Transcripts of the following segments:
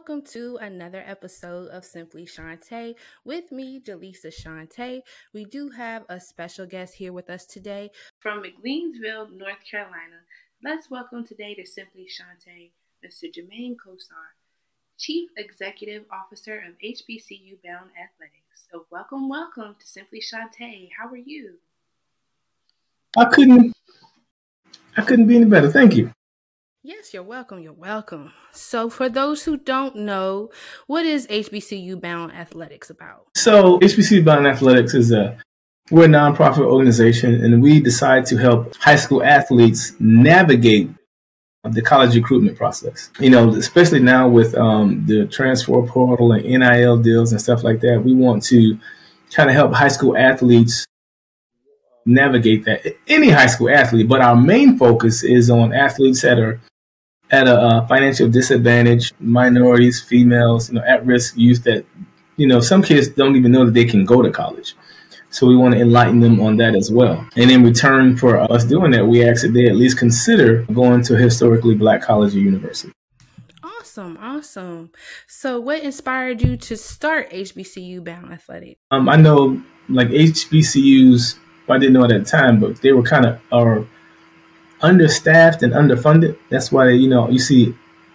welcome to another episode of Simply Shantae with me, Jaleesa Shantae. We do have a special guest here with us today from McLeansville, North Carolina. Let's welcome today to Simply Shantae, Mr. Jermaine Kosar, Chief Executive Officer of HBCU Bound Athletics. So welcome to Simply Shantae. How are you? I couldn't be any better. Thank you. Yes, you're welcome. So for those who don't know, what is HBCU Bound Athletics about? So HBCU Bound Athletics we're a nonprofit organization, and we decide to help high school athletes navigate the college recruitment process. Especially now with the transfer portal and NIL deals and stuff like that, we want to kind of help high school athletes navigate that. Any high school athlete, but our main focus is on athletes that are at a financial disadvantage, minorities, females, at-risk youth that, some kids don't even know that they can go to college. So we want to enlighten them on that as well. And in return for us doing that, we ask that they at least consider going to a historically Black college or university. Awesome. So what inspired you to start HBCU Bound Athletics? I know like HBCUs, I didn't know at that time, but they were kind of understaffed and underfunded. That's why, you see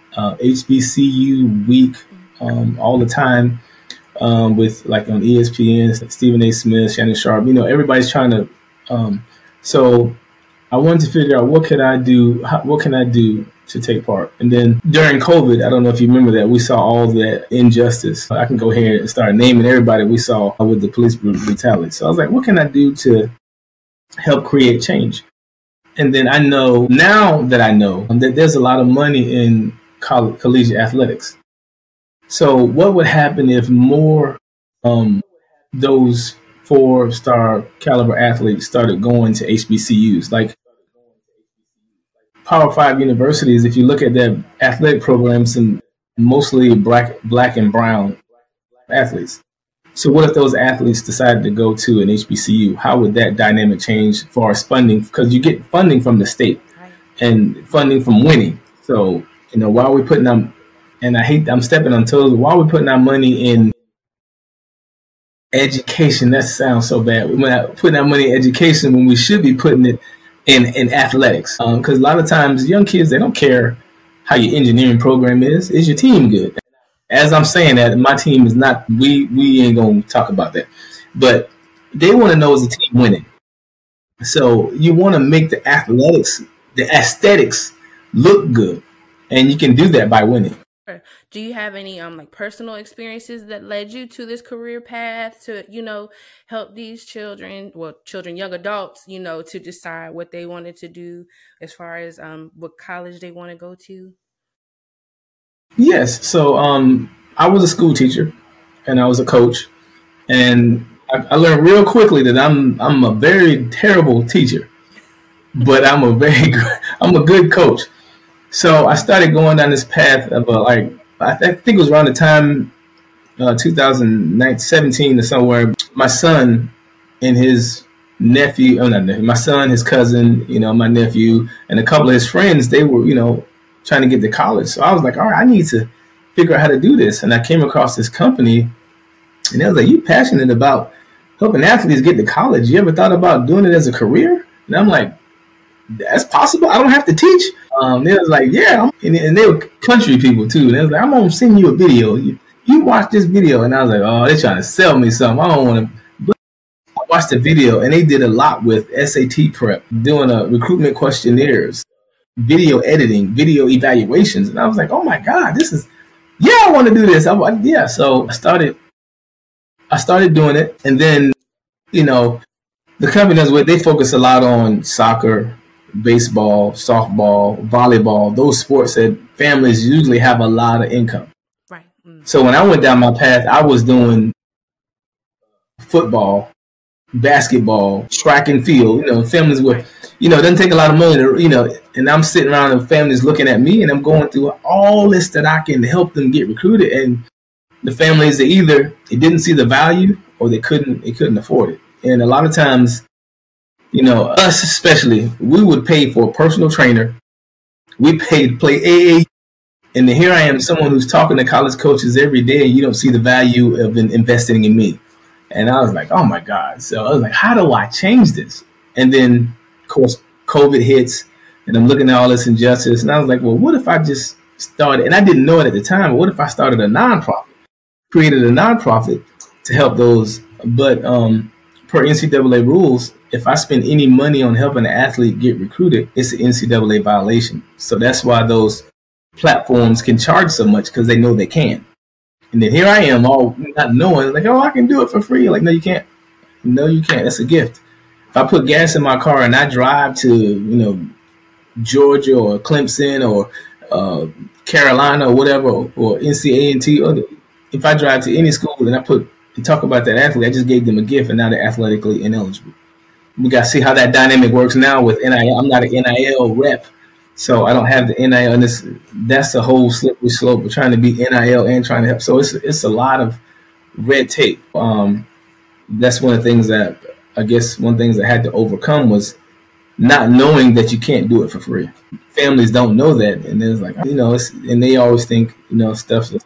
HBCU week all the time with like on ESPN, like Stephen A. Smith, Shannon Sharp, everybody's trying to. So I wanted to figure out what can I do to take part. And then during COVID, I don't know if you remember that, we saw all that injustice. I can go here and start naming everybody we saw with the police brutality. So I was like, what can I do to help create change? And then I know that there's a lot of money in collegiate athletics. So what would happen if more those 4-star caliber athletes started going to HBCUs? Like Power 5 universities, if you look at their athletic programs, and mostly black and brown athletes. So what if those athletes decided to go to an HBCU? How would that dynamic change for our funding? Because you get funding from the state and funding from winning. So, while we're putting them, and I'm stepping on toes, while we're putting our money in education, that sounds so bad. We're putting our money in education when we should be putting it in athletics. Because a lot of times young kids, they don't care how your engineering program is. Is your team good? As I'm saying that, my team is not, we ain't going to talk about that. But they want to know, is the team winning? So you want to make the aesthetics look good. And you can do that by winning. Do you have any personal experiences that led you to this career path to, help these children, young adults, to decide what they wanted to do as far as what college they want to go to? Yes. So I was a school teacher and I was a coach, and I learned real quickly that I'm a very terrible teacher, but I'm a good coach. So I started going down this path of I think it was around the time 2017 or somewhere. My son and his nephew, my son, his cousin, my nephew, and a couple of his friends, they were, trying to get to college. So I was like, all right, I need to figure out how to do this. And I came across this company, and they was like, you passionate about helping athletes get to college? You ever thought about doing it as a career? And I'm like, that's possible? I don't have to teach? They was like, yeah. And they were country people too. And they was like, I'm going to send you a video. You watch this video. And I was like, oh, they're trying to sell me something. I don't want to. But I watched the video, and they did a lot with SAT prep, doing recruitment questionnaires, video editing, video evaluations. And I was like, oh my God, I want to do this. So I started doing it. And then, the company they focus a lot on soccer, baseball, softball, volleyball, those sports that families usually have a lot of income. Right. So when I went down my path, I was doing football, basketball, track and field, families with, it doesn't take a lot of money to, and I'm sitting around and families looking at me, and I'm going through all this that I can help them get recruited. And the families, they didn't see the value, or they couldn't afford it. And a lot of times, us especially, we would pay for a personal trainer. We paid to play AA And then here I am, someone who's talking to college coaches every day, and you don't see the value of investing in me. And I was like, oh my God. So I was like, how do I change this? And then, of course, COVID hits, and I'm looking at all this injustice. And I was like, well, what if I just started, and I didn't know it at the time, but what if I started a nonprofit, created a nonprofit to help those? But per NCAA rules, if I spend any money on helping an athlete get recruited, it's an NCAA violation. So that's why those platforms can charge so much, because they know they can. And then here I am, all not knowing, like, oh, I can do it for free. Like, no, you can't. No, you can't. That's a gift. If I put gas in my car and I drive to, Georgia or Clemson or Carolina or whatever, or NCAA, or if I drive to any school and I talk about that athlete, I just gave them a gift, and now they're athletically ineligible. We got to see how that dynamic works now with NIL. I'm not an NIL rep, so I don't have the NIL. And that's the whole slippery slope of trying to be NIL and trying to help. So it's a lot of red tape. That's one of the things that I had to overcome was not knowing that you can't do it for free. Families don't know that, and it's like, and they always think, stuff's just,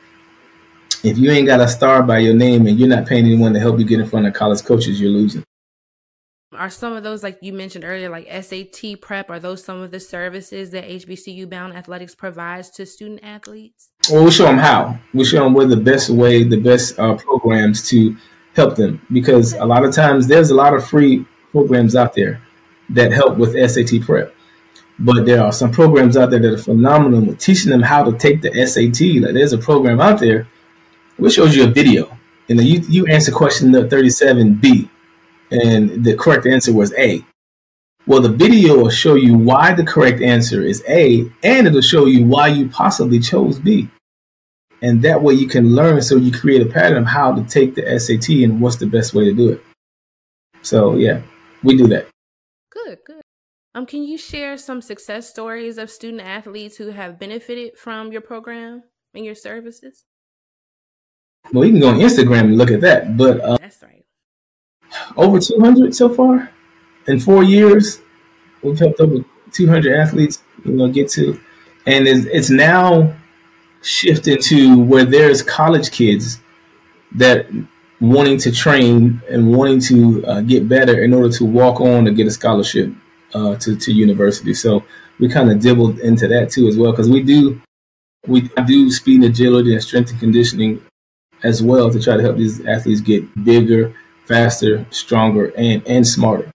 if you ain't got a star by your name and you're not paying anyone to help you get in front of college coaches, you're losing. Are some of those, like you mentioned earlier, like SAT prep, are those some of the services that HBCU Bound Athletics provides to student athletes? Well, we show them how. We show them the best programs to help them, because a lot of times there's a lot of free programs out there that help with SAT prep. But there are some programs out there that are phenomenal with teaching them how to take the SAT. Like, there's a program out there which shows you a video, and then you answer question 37B, and the correct answer was A. Well, the video will show you why the correct answer is A, and it'll show you why you possibly chose B. And that way you can learn, so you create a pattern of how to take the SAT and what's the best way to do it. So, yeah, we do that. Good. Can you share some success stories of student athletes who have benefited from your program and your services? Well, you can go on Instagram and look at that. But that's right. Over 200 so far in 4 years. We've helped over 200 athletes, get to, and it's now shifting to where there's college kids that wanting to train and wanting to get better in order to walk on to get a scholarship to university. So we kind of dibbled into that too as well, because we do speed and agility and strength and conditioning as well to try to help these athletes get bigger, faster, stronger, and smarter.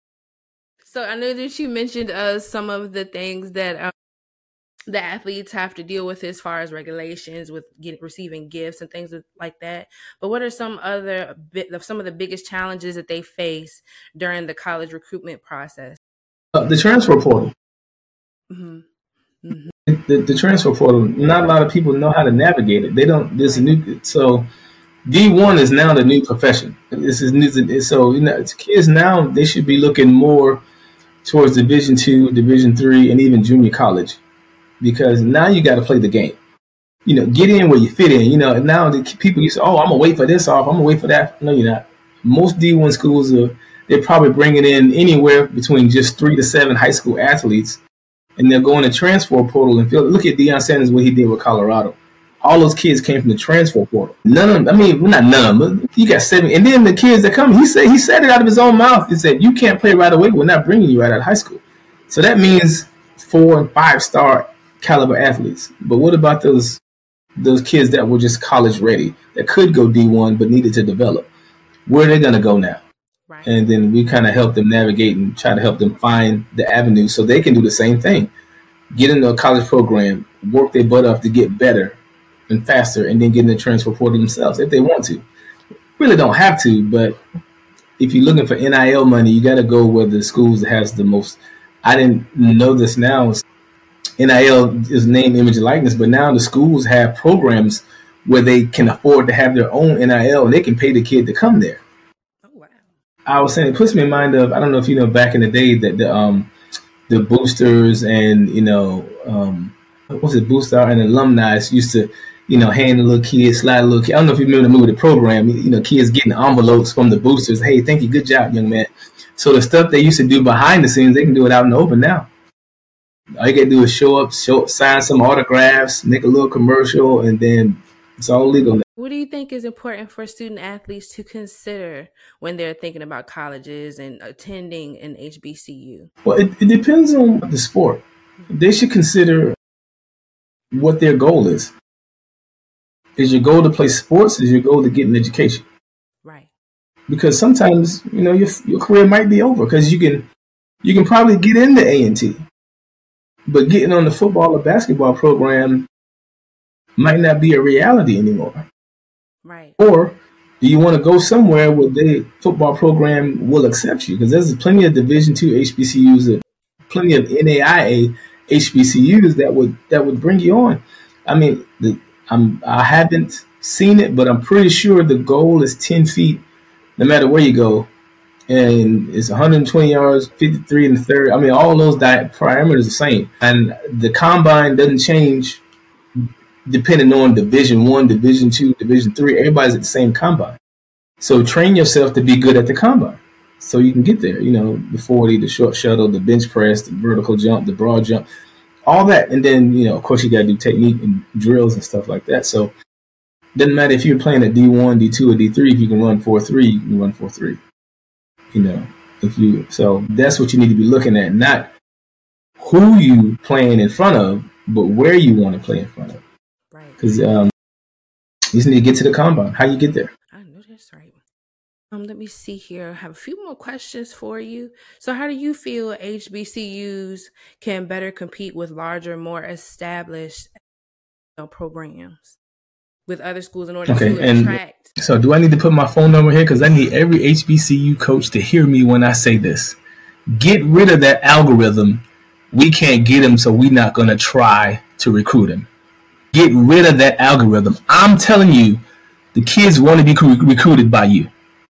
So I know that you mentioned some of the things that the athletes have to deal with as far as regulations with receiving gifts and things like that. But what are some of the biggest challenges that they face during the college recruitment process? The transfer portal. Mm-hmm. Mm-hmm. The transfer portal, not a lot of people know how to navigate it. They don't. There's a new, so D1 is now the new profession. This is new, so kids now, they should be looking more towards Division II, Division III, and even junior college, because now you got to play the game. Get in where you fit in. Now the people used to, I'm gonna wait for this off, I'm gonna wait for that. No, you're not. Most D1 schools they're probably bringing in anywhere between just 3 to 7 high school athletes. And they'll go in the transfer portal and look at Deion Sanders, what he did with Colorado. All those kids came from the transfer portal. None of them, not none of them, but you got 7. And then the kids that come, he said it out of his own mouth. He said, you can't play right away. We're not bringing you right out of high school. So that means 4 and 5-star caliber athletes. But what about those kids that were just college ready, that could go D1 but needed to develop? Where are they going to go now? Right. And then we kind of help them navigate and try to help them find the avenue so they can do the same thing. Get into a college program, work their butt off to get better and faster, and then get in the transfer portal themselves if they want to. Really don't have to, but if you're looking for NIL money, you got to go where the schools has the most. I didn't know this now. NIL is name, image, and likeness, but now the schools have programs where they can afford to have their own NIL, and they can pay the kid to come there. I was saying, it puts me in mind of, I don't know if you know, back in the day that the boosters and booster and alumni used to hand the little kids, slide a little kid. I don't know if you remember the movie The Program. Kids getting envelopes from the boosters. Hey, thank you, good job, young man. So the stuff they used to do behind the scenes, they can do it out in the open now. All you gotta do is show up, sign some autographs, make a little commercial, and then it's all legal. What do you think is important for student athletes to consider when they're thinking about colleges and attending an HBCU? Well, it depends on the sport. They should consider what their goal is. Is your goal to play sports? Is your goal to get an education? Right. Because sometimes, your career might be over because you can probably get into A&T, but getting on the football or basketball program might not be a reality anymore. Right. Or do you want to go somewhere where the football program will accept you? Because there's plenty of Division II HBCUs, plenty of NAIA HBCUs that would bring you on. I mean, I haven't seen it, but I'm pretty sure the goal is 10 feet, no matter where you go, and it's 120 yards, 53 in the third. I mean, all those parameters are the same, and the combine doesn't change depending on Division I, Division II, Division III. Everybody's at the same combine. So train yourself to be good at the combine so you can get there. The 40, the short shuttle, the bench press, the vertical jump, the broad jump, all that. And then, of course, you got to do technique and drills and stuff like that. So it doesn't matter if you're playing at D1, D2, or D3. If you can run 4.3, you can run 4.3. So that's what you need to be looking at, not who you playing in front of, but where you want to play in front of. Because you just need to get to the combine. How you get there? I know that's right. Let me see here. I have a few more questions for you. So how do you feel HBCUs can better compete with larger, more established programs with other schools in order to attract? So do I need to put my phone number here? Because I need every HBCU coach to hear me when I say this. Get rid of that algorithm. We can't get him, so we're not going to try to recruit him. Get rid of that algorithm. I'm telling you, the kids want to be recruited by you.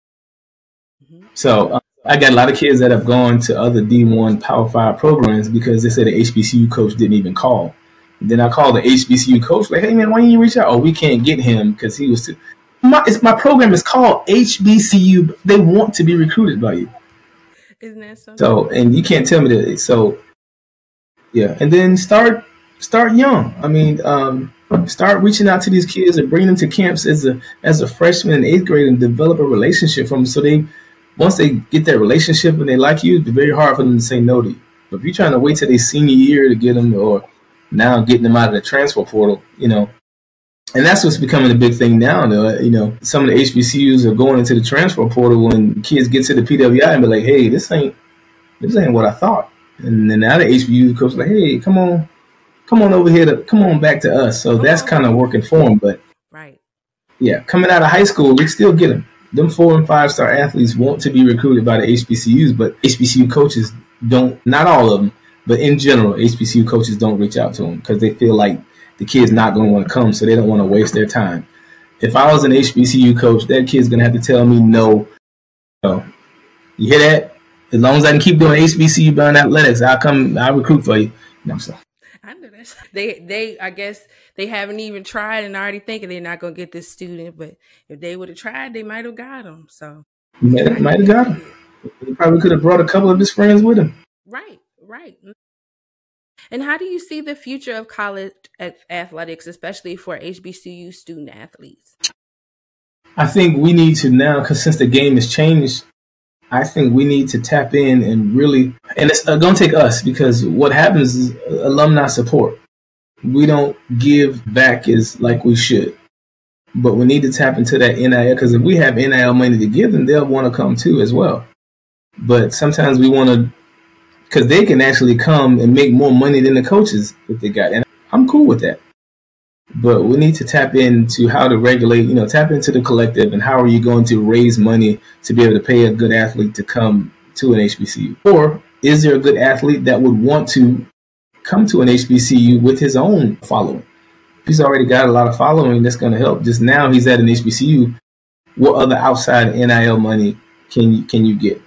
So I got a lot of kids that have gone to other D1 Power 5 programs because they said the HBCU coach didn't even call. And then I called the HBCU coach, like, hey, man, why didn't you reach out? Oh, we can't get him because he was too... My program is called HBCU. They want to be recruited by you. Isn't that something? So, and you can't tell me that. So, yeah. And then start young. I mean, start reaching out to these kids and bring them to camps as a freshman in 8th grade and develop a relationship from them. So once they get that relationship and they like you, it's very hard for them to say no to you. But if you're trying to wait till their senior year to get them, or now getting them out of the transfer portal, and that's what's becoming a big thing now. Some of the HBCUs are going into the transfer portal when kids get to the PWI and be like, hey, this ain't what I thought. And then now the HBCU coach is like, hey, come on over here, come on back to us. So that's kind of working for them. But right, yeah, coming out of high school, we still get them. Them 4- and 5-star athletes want to be recruited by the HBCUs, but HBCU coaches don't. Not all of them, but in general, HBCU coaches don't reach out to them because they feel like the kid's not going to want to come, so they don't want to waste their time. If I was an HBCU coach, that kid's going to have to tell me no. So, you hear that? As long as I can keep doing HBCU bound athletics, I'll recruit for you. So. I know that. I guess they haven't even tried and already thinking they're not going to get this student. But if they would have tried, they might have got him. So might have got him. He probably could have brought a couple of his friends with him. Right. And how do you see the future of college athletics, especially for HBCU student athletes? I think we need to now, because since the game has changed, I think we need to tap in and really, and it's going to take us, because what happens is alumni support. We don't give back as like we should, but we need to tap into that NIL, because if we have NIL money to give them, they'll want to come too as well. But sometimes we want to, because they can actually come and make more money than the coaches that they got. And I'm cool with that. But we need to tap into how to regulate, tap into the collective, and how are you going to raise money to be able to pay a good athlete to come to an HBCU? Or is there a good athlete that would want to come to an HBCU with his own following? If he's already got a lot of following, that's going to help. Just now he's at an HBCU. What other outside NIL money can you get?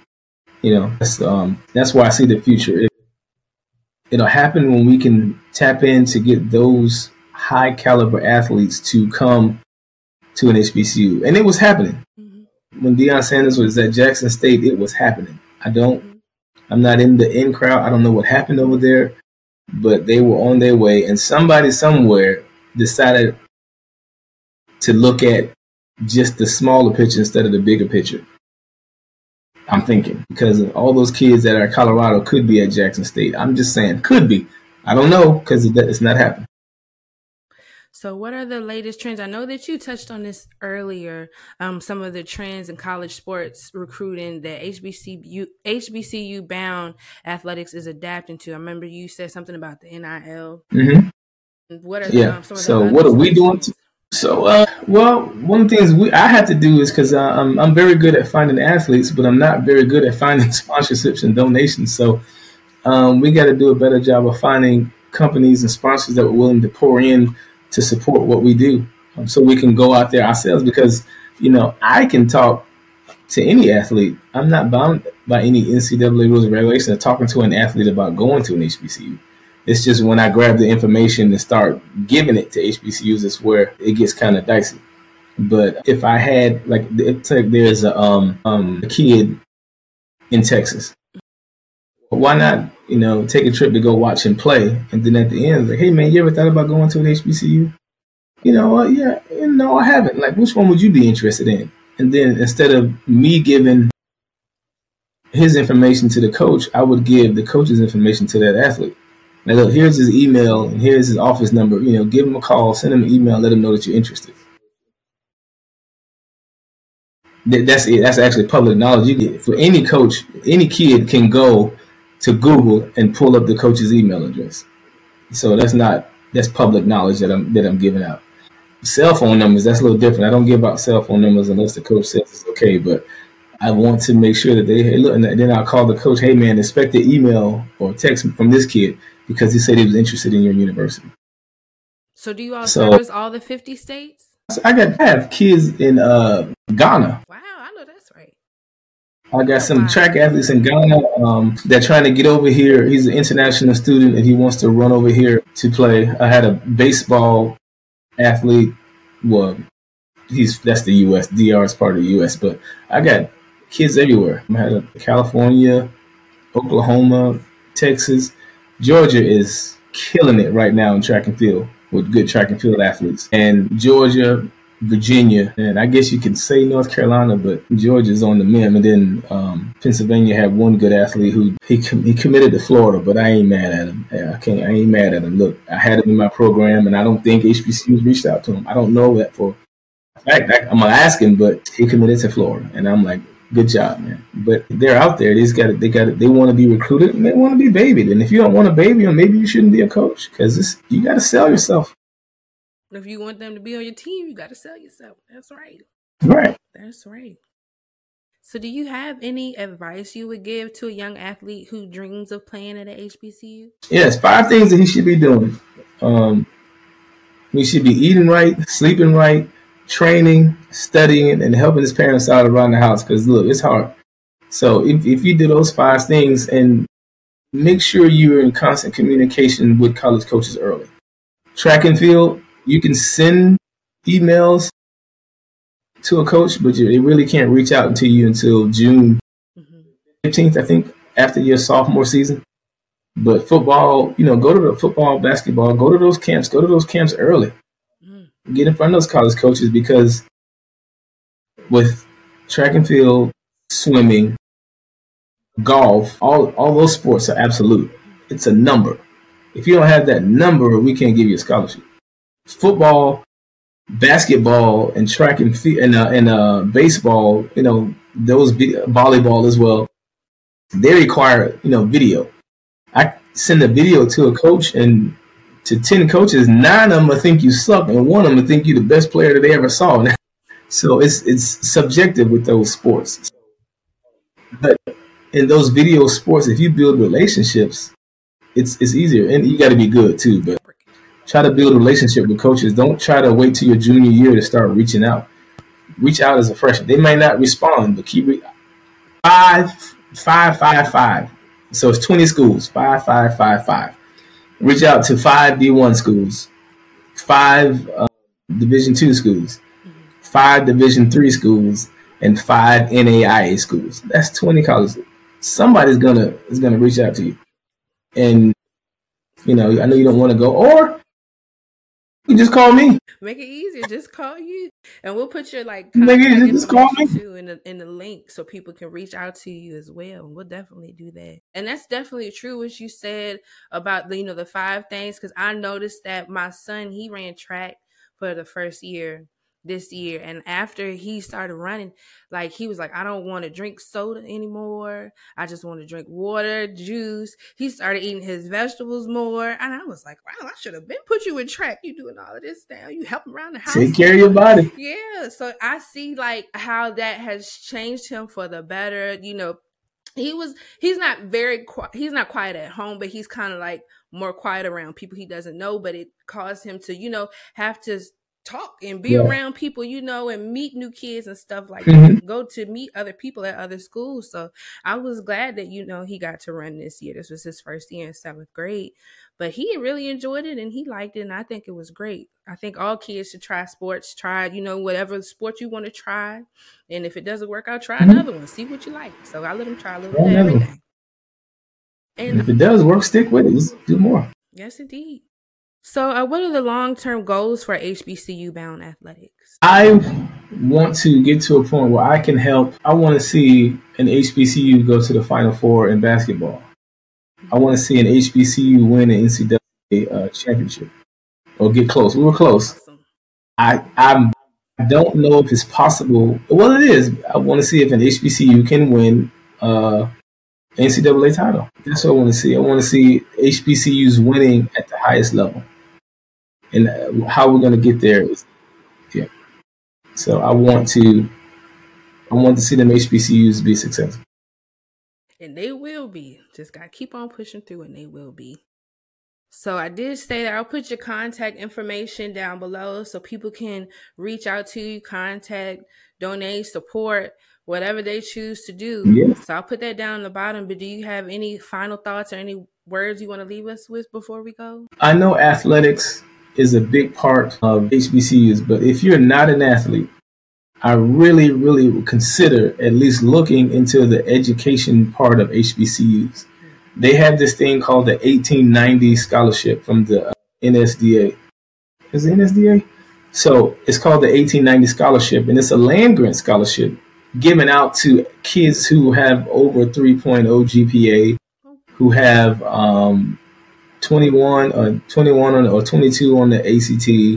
That's why I see the future. It'll happen when we can tap in to get those high caliber athletes to come to an HBCU. And it was happening. Mm-hmm. When Deion Sanders was at Jackson State, it was happening. I'm not in the in crowd. I don't know what happened over there, but they were on their way, and somebody somewhere decided to look at just the smaller picture instead of the bigger picture. I'm thinking because all those kids that are at Colorado could be at Jackson State. I'm just saying could be. I don't know because it's not happening. So what are the latest trends? I know that you touched on this earlier, some of the trends in college sports recruiting that HBCU bound athletics is adapting to. I remember you said something about the NIL. Mm-hmm. What are some of so what are we doing? Well, one of the things I have to do is because I'm very good at finding athletes, but I'm not very good at finding sponsorships and donations. So we got to do a better job of finding companies and sponsors that are willing to pour in to support what we do, so we can go out there ourselves. Because I can talk to any athlete. I'm not bound by any NCAA rules and regulations of talking to an athlete about going to an HBCU. It's just when I grab the information and start giving it to HBCUs, it's where it gets kind of dicey. But if I had, there's a kid in Texas, why not, take a trip to go watch him play, and then at the end, like, hey man, you ever thought about going to an HBCU? Yeah, no, I haven't. Like, which one would you be interested in? And then instead of me giving his information to the coach, I would give the coach's information to that athlete. Now, look, here's his email and here's his office number. Give him a call, send him an email, let him know that you're interested. That's it. That's actually public knowledge. You get for any coach, any kid can go to Google and pull up the coach's email address. So that's public knowledge that I'm giving out. Cell phone numbers, that's a little different. I don't give out cell phone numbers unless the coach says it's okay, but I want to make sure that hey, look, and then I'll call the coach, hey man, expect an email or text from this kid because he said he was interested in your university. So do you all service all the 50 states? I have kids in Ghana. Wow, I know that's right. I got some track athletes in Ghana. They're trying to get over here. He's an international student and he wants to run over here to play. I had a baseball athlete. Well, that's the U.S. DR is part of the U.S. But I got kids everywhere. I had California, Oklahoma, Texas. Georgia is killing it right now in track and field with good track and field athletes. And Georgia, Virginia, and I guess you can say North Carolina, but Georgia's on the mend. And then Pennsylvania had one good athlete who he committed to Florida, but I ain't mad at him. I ain't mad at him. Look, I had him in my program, and I don't think HBCUs reached out to him. I don't know that for a fact. I'm gonna ask him, but he committed to Florida, and I'm like, good job, man. But they're out there. They want to be recruited, and they want to be babied. And if you don't want to baby them, maybe you shouldn't be a coach because you got to sell yourself. If you want them to be on your team, you got to sell yourself. That's right. Right. That's right. So do you have any advice you would give to a young athlete who dreams of playing at an HBCU? Yes, 5 things that he should be doing. He should be eating right, sleeping right, training, studying, and helping his parents out around the house because, look, it's hard. So if you do those 5 things and make sure you're in constant communication with college coaches early. Track and field, you can send emails to a coach, but they really can't reach out to you until June 15th, I think, after your sophomore season. But football, go to the football, basketball, go to those camps early. Get in front of those college coaches because with track and field, swimming, golf, all those sports are absolute. It's a number. If you don't have that number, we can't give you a scholarship. Football, basketball, and track and field, and baseball, those volleyball as well. They require video. I send a video to a coach and to 10 coaches, 9 of them will think you suck, and 1 of them will think you're the best player that they ever saw. So it's subjective with those sports. But in those video sports, if you build relationships, it's easier, and you got to be good too. But try to build a relationship with coaches. Don't try to wait till your junior year to start reaching out. Reach out as a freshman. They might not respond, but keep 5. So it's 20 schools. 5. Reach out to 5 D1 schools, 5 Division II schools, 5 Division III schools, and 5 NAIA schools. That's 20 colleges. Somebody's gonna reach out to you. And You know, I know you don't want to go, or you just call me. Make it easier. Just call you, and we'll put your like Make it contact easy. Just call information me. too in the link so people can reach out to you as well. We'll definitely do that. And that's definitely true what you said about the 5 things, because I noticed that my son, he ran track for the first year this year, and after he started running, like he was like, I don't want to drink soda anymore. I just want to drink water, juice. He started eating his vegetables more, and I was like, wow, I should have been put you in track. You doing all of this now? You helping around the house? Take care of your body. Yeah. So I see like how that has changed him for the better. He's not quiet at home, but he's kind of like more quiet around people he doesn't know, but it caused him to have to talk and be around people, and meet new kids and stuff like that, go to meet other people at other schools. So I was glad that he got to run this year. This was his first year in 7th grade, but he really enjoyed it and he liked it, and I think it was great. I think all kids should try sports, try whatever sport you want to try, and if it doesn't work out, try another one, see what you like. So I let him try a little bit of everything, and if it does work, stick with it. Just do more. Yes, indeed. So what are the long-term goals for HBCU bound athletics? I want to get to a point where I can help. I want to see an HBCU go to the Final Four in basketball. I want to see an HBCU win an NCAA championship or get close. We were close. Awesome. I don't know if it's possible. Well, it is. I want to see if an HBCU can win NCAA title. That's what I want to see. I want to see HBCUs winning at the highest level. And how we're going to get there is, yeah. So I want to see them HBCUs be successful. And they will be. Just got to keep on pushing through, and they will be. So I did say that I'll put your contact information down below so people can reach out to you, contact, donate, support, whatever they choose to do. Yeah. So I'll put that down on the bottom. But do you have any final thoughts or any words you want to leave us with before we go? I know athletics is a big part of HBCUs, but if you're not an athlete, I really, really would consider at least looking into the education part of HBCUs. They have this thing called the 1890 scholarship from the NSDA. Is it NSDA? So it's called the 1890 scholarship, and it's a land grant scholarship given out to kids who have over 3.0 GPA, who have 21 or 22 on the ACT,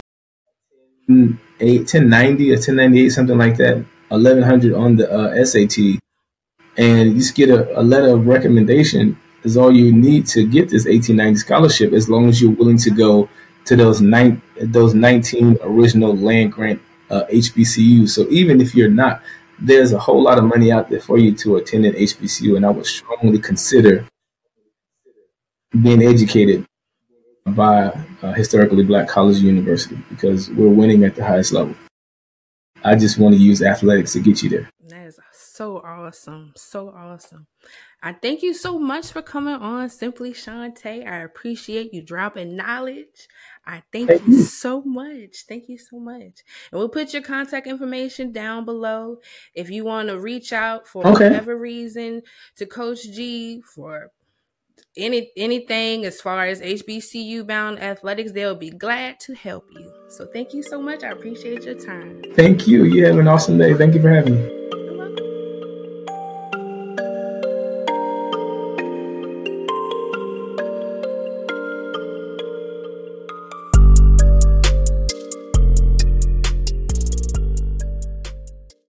1090 or 1098, something like that, 1100 on the SAT, and you just get a letter of recommendation is all you need to get this 1890 scholarship, as long as you're willing to go to those 19 original land grant HBCUs. So even if you're not, there's a whole lot of money out there for you to attend an HBCU, and I would strongly consider being educated by a historically black college or university, because we're winning at the highest level. I just want to use athletics to get you there. That is so awesome. So awesome. I thank you so much for coming on Simply Shantae. I appreciate you dropping knowledge. I thank you so much. Thank you so much. And we'll put your contact information down below. If you want to reach out for whatever reason to Coach G for anything as far as HBCU bound athletics, they'll be glad to help you. So thank you so much. I appreciate your time. Thank you. You have an awesome day. Thank you for having me.